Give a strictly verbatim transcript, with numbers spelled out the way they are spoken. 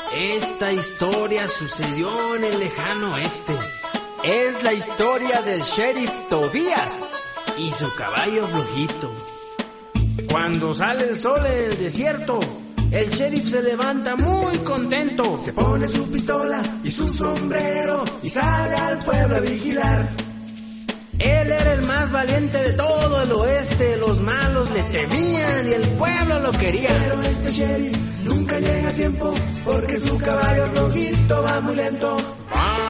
Esta historia sucedió en el lejano oeste. Es la historia del sheriff Tobías y su caballo flojito. Cuando sale el sol en el desierto, el sheriff se levanta muy contento. Se pone su pistola y su sombrero y sale al pueblo a vigilar. Él era el más valiente de todo el oeste. Los malos le temían y el pueblo lo quería. Pero este sheriff nunca llega a tiempo porque su caballo flojito va muy lento.